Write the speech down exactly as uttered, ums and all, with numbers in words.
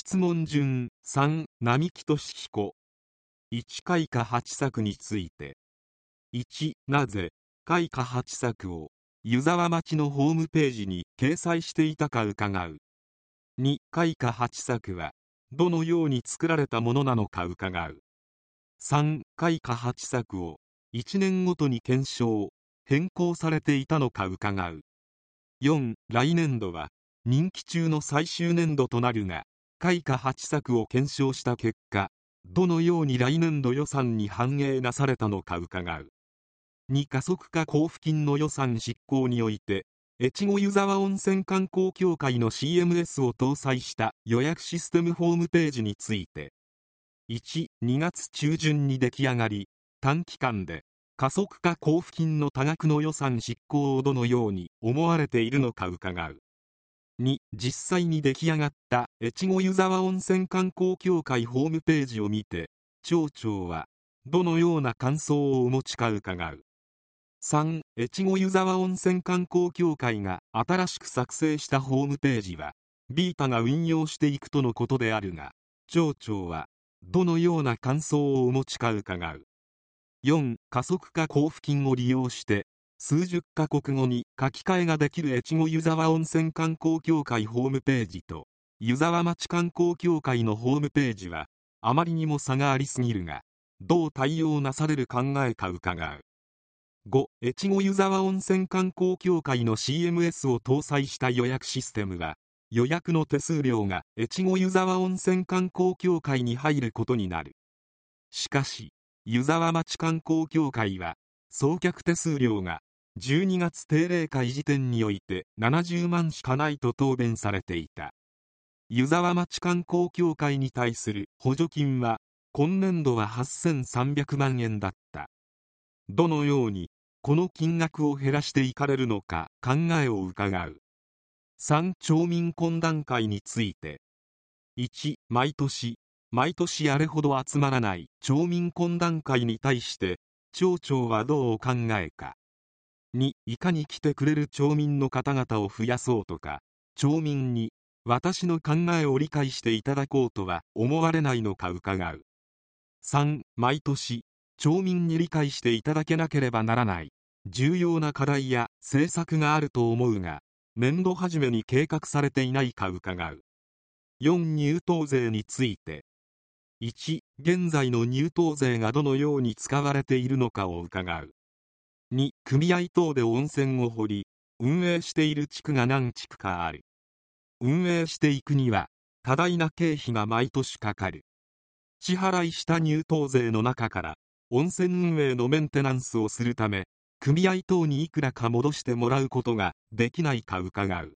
質問順さん、並木俊彦。いち開花はち作について。いち、なぜ、開花はち作を、湯沢町のホームページに掲載していたか伺う。に、開花はち作は、どのように作られたものなのか伺う。さん、開花はち作を、いちねんごとに検証、変更されていたのか伺う。よん、来年度は、任期中の最終年度となるが、開花はち作を検証した結果、どのように来年度予算に反映なされたのか伺う。に、加速化交付金の予算執行において、越後湯沢温泉観光協会の シーエムエス を搭載した予約システムホームページについて、いち、にがつ中旬に出来上がり、短期間で加速化交付金の多額の予算執行をどのように思われているのか伺う。に、実際に出来上がった越後湯沢温泉観光協会ホームページを見て、町長はどのような感想をお持ちか伺う。さん、越後湯沢温泉観光協会が新しく作成したホームページは、ビータが運用していくとのことであるが、町長はどのような感想をお持ちか伺う。よん、加速化交付金を利用して、数十カ国語に書き換えができる越後湯沢温泉観光協会ホームページと、湯沢町観光協会のホームページは、あまりにも差がありすぎるが、どう対応なされる考えか伺う。ご、越後湯沢温泉観光協会の シーエムエス を搭載した予約システムは、予約の手数料が越後湯沢温泉観光協会に入ることになる。しかし、湯沢町観光協会は、送客手数料がじゅうにがつ定例会時点においてななじゅうまんしかないと答弁されていた。湯沢町観光協会に対する補助金は、今年度ははっせんさんびゃくまんえんだった。どのように、この金額を減らしていかれるのか考えを伺う。さん、町民懇談会について。いち、毎年、毎年あれほど集まらない町民懇談会に対して、町長はどうお考えか。に、いかに来てくれる町民の方々を増やそうとか、町民に私の考えを理解していただこうとは思われないのか伺う。さん、毎年、町民に理解していただけなければならない重要な課題や政策があると思うが、年度初めに計画されていないか伺う。よん、入湯税について。いち、現在の入湯税がどのように使われているのかを伺う。に、組合等で温泉を掘り、運営している地区が何地区かある。運営していくには、多大な経費が毎年かかる。支払いした入湯税の中から、温泉運営のメンテナンスをするため、組合等にいくらか戻してもらうことができないか伺う。